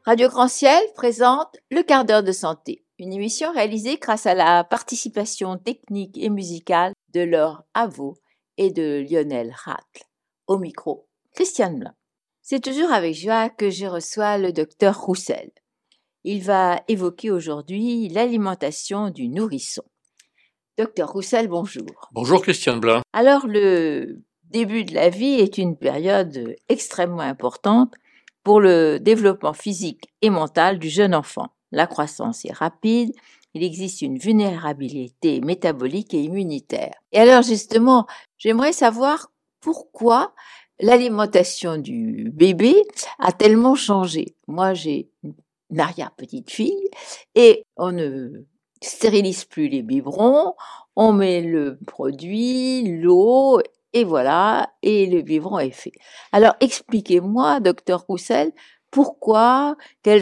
Radio Grand Ciel présente Le quart d'heure de santé, une émission réalisée grâce à la participation technique et musicale de Laure Avaux et de Lionel Racle. Au micro, Christiane Blanc. C'est toujours avec joie que je reçois le docteur Roussel. Il va évoquer aujourd'hui l'alimentation du nourrisson. Docteur Roussel, bonjour. Bonjour Christiane Blanc. Alors, le début de la vie est une période extrêmement importante pour le développement physique et mental du jeune enfant. La croissance est rapide, il existe une vulnérabilité métabolique et immunitaire. Et alors justement, j'aimerais savoir pourquoi l'alimentation du bébé a tellement changé. Moi, j'ai une arrière-petite-fille et on ne stérilise plus les biberons, on met le produit, l'eau, et voilà, et le biberon est fait. Alors, expliquez-moi, docteur Roussel, pourquoi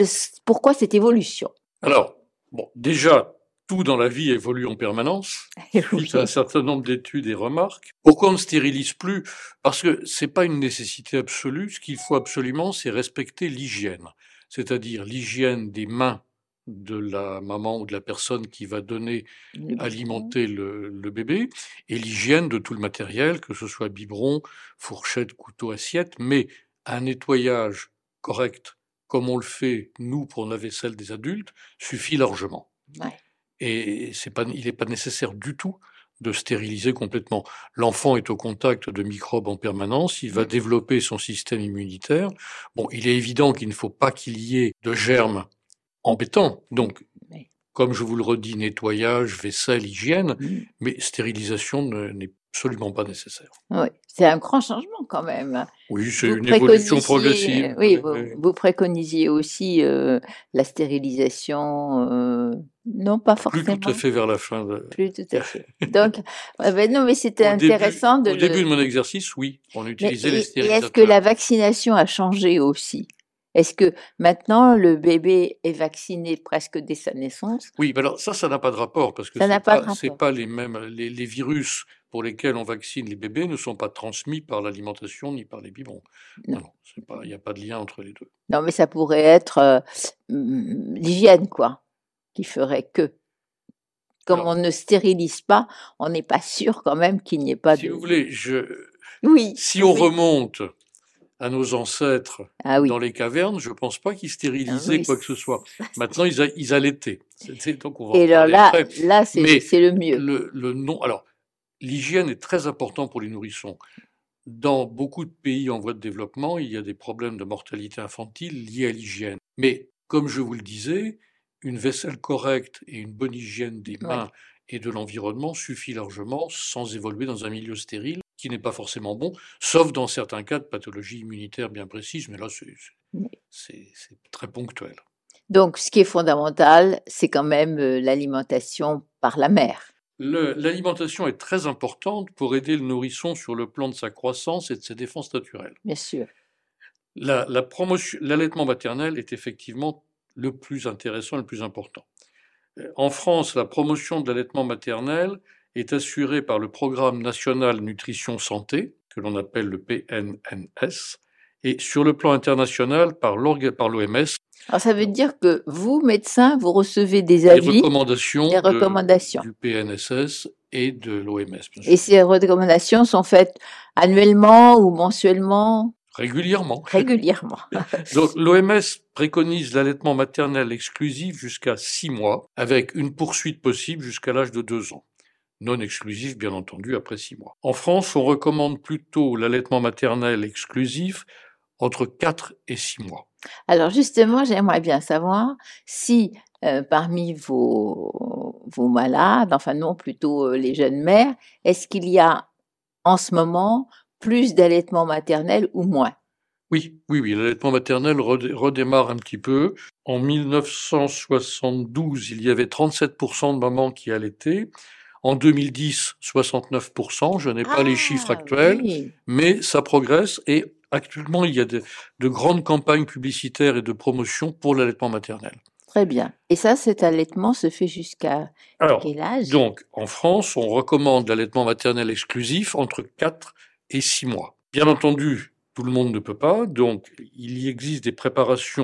cette évolution? Alors, déjà, tout dans la vie évolue en permanence, suite à un certain nombre d'études et remarques. Pourquoi on ne stérilise plus? Parce que c'est pas une nécessité absolue. Ce qu'il faut absolument, c'est respecter l'hygiène. C'est-à-dire l'hygiène des mains de la maman ou de la personne qui va alimenter le bébé, et l'hygiène de tout le matériel, que ce soit biberon, fourchette, couteau, assiette, mais un nettoyage correct, comme on le fait, nous, pour la vaisselle des adultes, suffit largement. Ouais. Et il n'est pas nécessaire du tout de stériliser complètement. L'enfant est au contact de microbes en permanence, il va développer son système immunitaire. Il est évident qu'il ne faut pas qu'il y ait de germes embêtants. Donc, comme je vous le redis, nettoyage, vaisselle, hygiène, mais stérilisation n'est absolument pas nécessaire. Oui, c'est un grand changement quand même. Oui, c'est une évolution progressive. Oui, vous préconisiez aussi la stérilisation, non pas forcément. Plus tout à fait vers la fin. Plus tout à fait. Donc, non, mais c'était intéressant Au début de mon exercice, oui, on utilisait les stérilisateurs. Et est-ce que la vaccination a changé aussi? Est-ce que maintenant le bébé est vacciné presque dès sa naissance? Oui, mais alors ça n'a pas de rapport parce que c'est pas les mêmes. Les virus pour lesquels on vaccine les bébés ne sont pas transmis par l'alimentation ni par les biberons. Non, il n'y a pas de lien entre les deux. Non, mais ça pourrait être l'hygiène, quoi, qui ferait que. Comme on ne stérilise pas, on n'est pas sûr quand même qu'il n'y ait pas de... Si vous voulez, si on remonte à nos ancêtres dans les cavernes, je ne pense pas qu'ils stérilisaient quoi que ce soit. Maintenant, ils allaitaient. Donc on va et alors là c'est le mieux. Alors, l'hygiène est très important pour les nourrissons. Dans beaucoup de pays en voie de développement, il y a des problèmes de mortalité infantile liés à l'hygiène. Mais, comme je vous le disais, une vaisselle correcte et une bonne hygiène des mains et de l'environnement suffit largement sans évoluer dans un milieu stérile qui n'est pas forcément bon, sauf dans certains cas de pathologie immunitaire bien précises, mais là c'est très ponctuel. Donc ce qui est fondamental, c'est quand même l'alimentation par la mère. L'alimentation est très importante pour aider le nourrisson sur le plan de sa croissance et de ses défenses naturelles. Bien sûr. L'allaitement maternel est effectivement le plus intéressant et le plus important. En France, la promotion de l'allaitement maternel est assurée par le Programme national nutrition santé, que l'on appelle le PNNS, et sur le plan international par l'OMS. Alors ça veut dire que vous, médecins, vous recevez des avis, des recommandations du PNSS et de l'OMS. Et ces recommandations sont faites annuellement ou mensuellement? Régulièrement. Donc l'OMS préconise l'allaitement maternel exclusif jusqu'à 6 mois, avec une poursuite possible jusqu'à l'âge de 2 ans. Non exclusif, bien entendu, après 6 mois. En France, on recommande plutôt l'allaitement maternel exclusif entre 4 et 6 mois. Alors justement, j'aimerais bien savoir si parmi vos malades, enfin non, plutôt les jeunes mères, est-ce qu'il y a en ce moment plus d'allaitement maternel ou moins? Oui, l'allaitement maternel redémarre un petit peu. En 1972, il y avait 37% de mamans qui allaitaient. En 2010, 69%. Je n'ai pas les chiffres actuels, mais ça progresse et actuellement, il y a de grandes campagnes publicitaires et de promotion pour l'allaitement maternel. Très bien. Et ça, cet allaitement se fait jusqu'à quel âge? Donc, en France, on recommande l'allaitement maternel exclusif entre 4 et 6 mois. Bien entendu, tout le monde ne peut pas, donc il y existe des préparations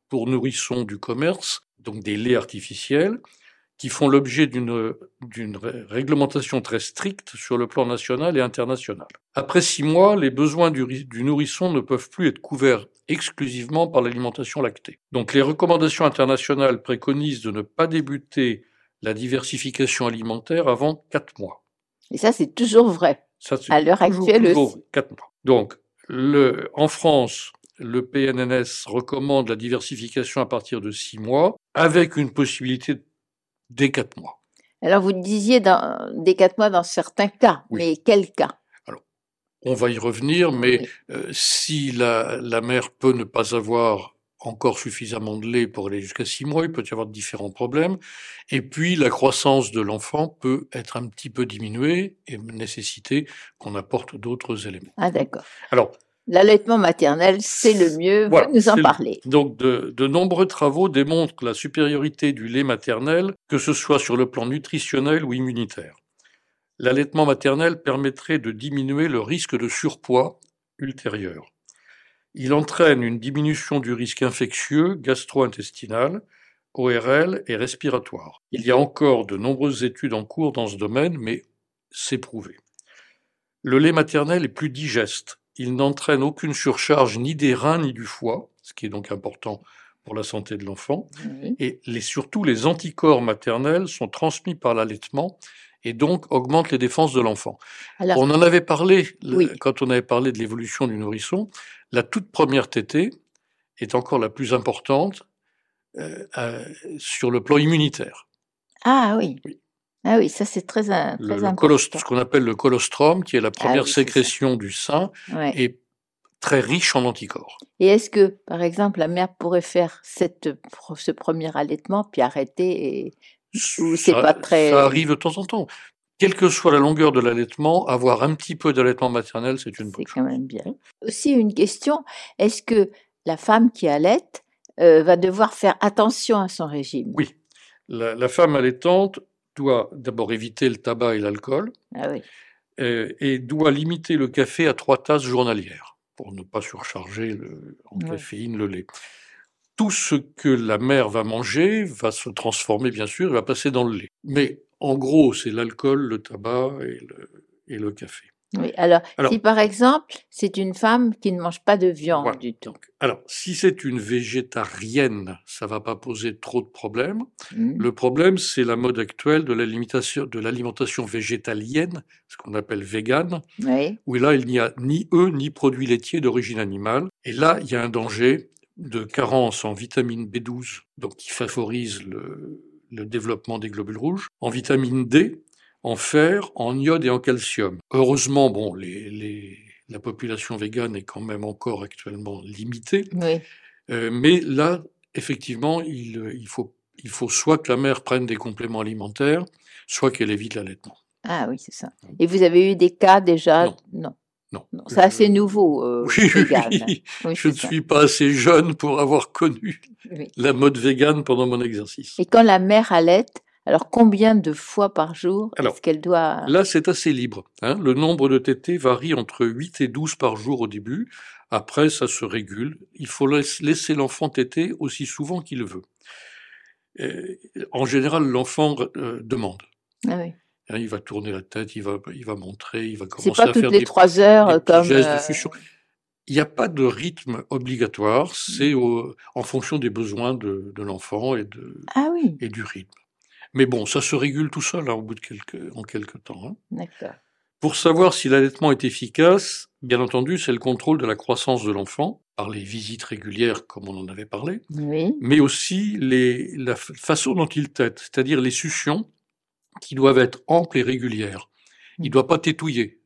pour nourrissons du commerce, donc des laits artificiels, qui font l'objet d'une réglementation très stricte sur le plan national et international. Après 6 mois, les besoins du nourrisson ne peuvent plus être couverts exclusivement par l'alimentation lactée. Donc les recommandations internationales préconisent de ne pas débuter la diversification alimentaire avant 4 mois. Et ça, c'est toujours vrai. Ça, c'est à l'heure actuelle toujours 4 mois. Donc, en France, le PNNS recommande la diversification à partir de 6 mois, avec une possibilité dès 4 mois. Alors, vous disiez dès 4 mois dans certains cas, oui. Mais quels cas? Alors, on va y revenir, mais oui. Si la mère peut ne pas avoir encore suffisamment de lait pour aller jusqu'à 6 mois, il peut y avoir différents problèmes. Et puis, la croissance de l'enfant peut être un petit peu diminuée et nécessiter qu'on apporte d'autres éléments. Ah, d'accord. Alors, l'allaitement maternel, c'est le mieux, voilà, vous nous en parlez. Donc, de nombreux travaux démontrent la supériorité du lait maternel, que ce soit sur le plan nutritionnel ou immunitaire. L'allaitement maternel permettrait de diminuer le risque de surpoids ultérieur. Il entraîne une diminution du risque infectieux, gastro-intestinal, ORL et respiratoire. Il y a encore de nombreuses études en cours dans ce domaine, mais c'est prouvé. Le lait maternel est plus digeste. Il n'entraîne aucune surcharge ni des reins ni du foie, ce qui est donc important pour la santé de l'enfant. Oui. Et surtout, les anticorps maternels sont transmis par l'allaitement et donc augmentent les défenses de l'enfant. Alors, on en avait parlé oui. Quand on avait parlé de l'évolution du nourrisson. La toute première tétée est encore la plus importante sur le plan immunitaire. Ah oui. Oui. Ah oui, ça c'est très important. Ce qu'on appelle le colostrum, qui est la première sécrétion du sein, est très riche en anticorps. Et est-ce que, par exemple, la mère pourrait faire ce premier allaitement puis arrêter ou c'est pas très... Ça arrive de temps en temps. Quelle que soit la longueur de l'allaitement, avoir un petit peu d'allaitement maternel, c'est une bonne chose. C'est quand même bien. Aussi une question, est-ce que la femme qui allaite va devoir faire attention à son régime? Oui, la femme allaitante doit d'abord éviter le tabac et l'alcool, ah oui. Et doit limiter le café à 3 tasses journalières pour ne pas surcharger en caféine le lait. Tout ce que la mère va manger va se transformer, bien sûr, et va passer dans le lait. Mais en gros, c'est l'alcool, le tabac et le café. Oui, alors, si par exemple, c'est une femme qui ne mange pas de viande voilà. du tout. Alors, si c'est une végétarienne, ça ne va pas poser trop de problèmes. Le problème, c'est la mode actuelle de l'alimentation végétalienne, ce qu'on appelle vegan, où là, il n'y a ni œufs ni produits laitiers d'origine animale. Et là, il y a un danger de carence en vitamine B12, donc qui favorise le développement des globules rouges, en vitamine D, en fer, en iode et en calcium. Heureusement, bon, la population végane est quand même encore actuellement limitée, mais là, effectivement, il faut soit que la mère prenne des compléments alimentaires, soit qu'elle évite l'allaitement. Ah oui, c'est ça. Et vous avez eu des cas déjà? Non. C'est assez nouveau, vegan. Oui, je ne suis pas assez jeune pour avoir connu la mode végane pendant mon exercice. Et quand la mère allaite, alors combien de fois par jour est-ce qu'elle doit... Là, c'est assez libre. Le nombre de tétées varie entre 8 et 12 par jour au début. Après, ça se régule. Il faut laisser l'enfant téter aussi souvent qu'il veut. En général, l'enfant demande. Ah oui. Il va tourner la tête, il va montrer, il va commencer à faire des... C'est pas toutes les 3 heures comme... gestes de succion. Il n'y a pas de rythme obligatoire, c'est en fonction des besoins de l'enfant et du rythme. Mais bon, ça se régule tout seul au bout de quelques temps. D'accord. Pour savoir si l'allaitement est efficace, bien entendu, c'est le contrôle de la croissance de l'enfant, par les visites régulières, comme on en avait parlé, mais aussi la façon dont il tète, c'est-à-dire les suctions, qui doivent être amples et régulières. Il ne doit pas tétouiller.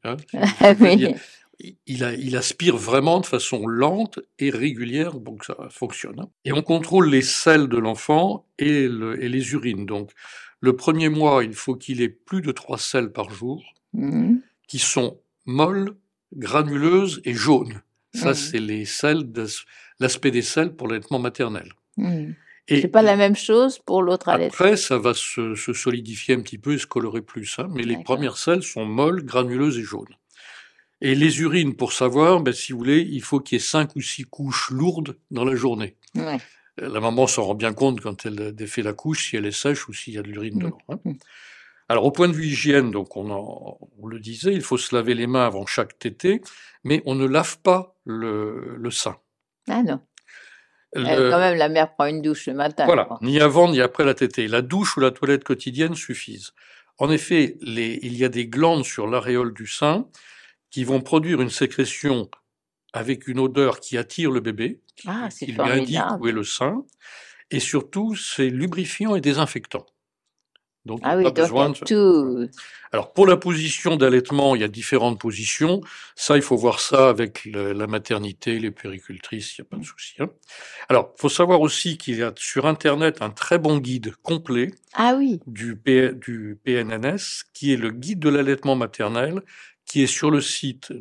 Il aspire vraiment de façon lente et régulière, donc ça fonctionne. Et on contrôle les selles de l'enfant et les urines. Donc, le premier mois, il faut qu'il ait plus de 3 selles par jour, qui sont molles, granuleuses et jaunes. Ça, c'est les selles, l'aspect des selles pour l'allaitement maternel. C'est pas la même chose pour l'autre allaitement. Après, ça va se solidifier un petit peu et se colorer plus. Mais les premières selles sont molles, granuleuses et jaunes. Et les urines, pour savoir, si vous voulez, il faut qu'il y ait 5 ou 6 couches lourdes dans la journée. La maman s'en rend bien compte quand elle défait la couche, si elle est sèche ou s'il y a de l'urine dedans. Hein. Alors, au point de vue hygiène, donc on le disait, il faut se laver les mains avant chaque tétée, mais on ne lave pas le sein. Ah non. Quand même, la mère prend une douche le matin. Voilà, ni avant ni après la tétée. La douche ou la toilette quotidienne suffisent. En effet, il y a des glandes sur l'aréole du sein qui vont produire une sécrétion avec une odeur qui attire le bébé, qui lui indique où est le sein, et surtout, c'est lubrifiant et désinfectant. Donc, il n'y a pas besoin de... tout... Alors, pour la position d'allaitement, il y a différentes positions. Ça, il faut voir ça avec la maternité, les puéricultrices, il n'y a pas de souci. Hein. Alors, il faut savoir aussi qu'il y a sur Internet un très bon guide complet du PNNS, qui est le guide de l'allaitement maternel, qui est sur le site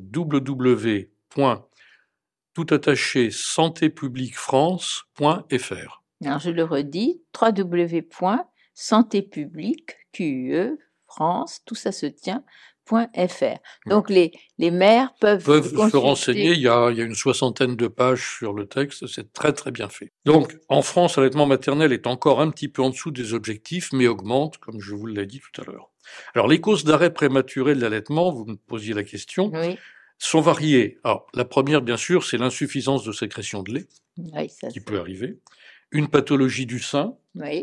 www.santépubliquefrance.fr. Alors, je le redis, www.santépublique.france, tout ça se tient, .fr. Donc, les mères peuvent se renseigner. Il y a une 60aine de pages sur le texte. C'est très, très bien fait. Donc, en France, l'allaitement maternel est encore un petit peu en dessous des objectifs, mais augmente, comme je vous l'ai dit tout à l'heure. Alors, les causes d'arrêt prématuré de l'allaitement, vous me posiez la question, sont variées. Alors, la première, bien sûr, c'est l'insuffisance de sécrétion de lait, qui peut arriver. Une pathologie du sein,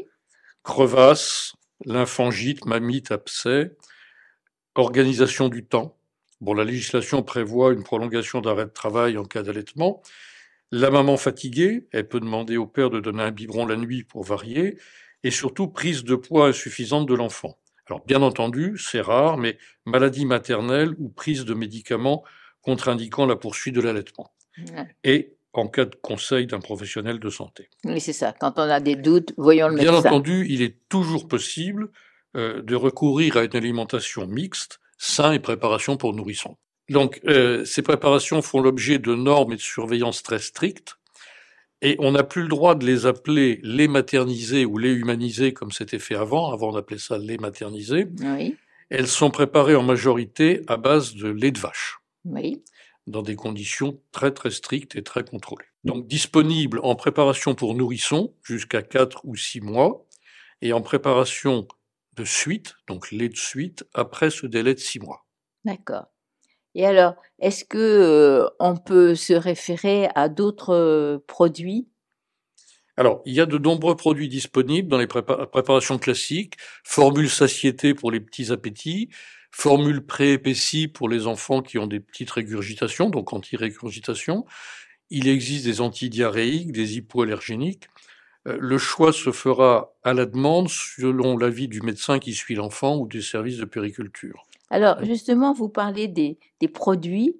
crevasse, lymphangite, mammite, abcès, organisation du temps. Bon, la législation prévoit une prolongation d'arrêt de travail en cas d'allaitement. La maman fatiguée, elle peut demander au père de donner un biberon la nuit pour varier, et surtout prise de poids insuffisante de l'enfant. Alors, bien entendu, c'est rare, mais maladie maternelle ou prise de médicaments contre-indiquant la poursuite de l'allaitement. Et en cas de conseil d'un professionnel de santé. Oui, c'est ça. Quand on a des doutes, voyons le médecin. Bien entendu, il est toujours possible de recourir à une alimentation mixte, sein et préparation pour nourrissons. Donc, ces préparations font l'objet de normes et de surveillance très strictes, et on n'a plus le droit de les appeler lait maternisé ou lait humanisé comme c'était fait avant d'appeler ça lait maternisé. Elles sont préparées en majorité à base de lait de vache. Dans des conditions très très strictes et très contrôlées. Donc disponible en préparation pour nourrissons jusqu'à 4 ou 6 mois et en préparation de suite, donc lait de suite, après ce délai de 6 mois. D'accord. Et alors, est-ce que on peut se référer à d'autres produits ? Alors, il y a de nombreux produits disponibles dans les préparations classiques, formule satiété pour les petits appétits, formule préépaissie pour les enfants qui ont des petites régurgitations, donc anti-régurgitation. Il existe des antidiarrhéiques, des hypoallergéniques. Le choix se fera à la demande selon l'avis du médecin qui suit l'enfant ou des services de puériculture. Alors, justement, vous parlez des produits.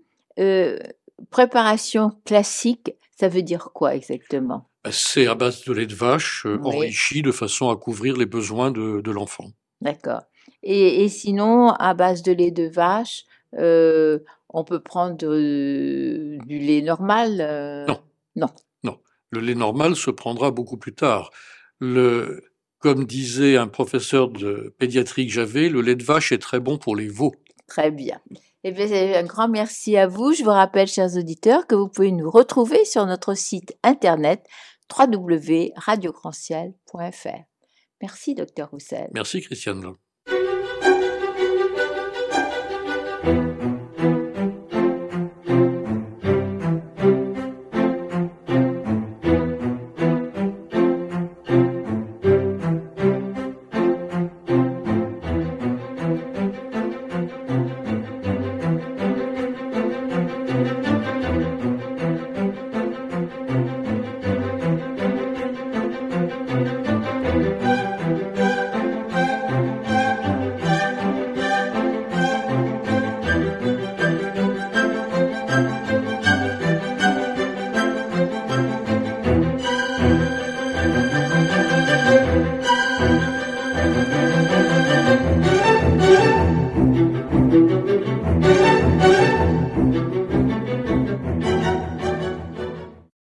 Préparation classique, ça veut dire quoi exactement ? C'est à base de lait de vache enrichi de façon à couvrir les besoins de l'enfant. D'accord. Et sinon, à base de lait de vache, on peut prendre du lait normal Non. Le lait normal se prendra beaucoup plus tard. Comme disait un professeur de pédiatrie que j'avais, le lait de vache est très bon pour les veaux. Très bien. Eh bien, un grand merci à vous. Je vous rappelle, chers auditeurs, que vous pouvez nous retrouver sur notre site internet www.radiograndciel.fr. Merci, Dr Roussel. Merci, Christiane.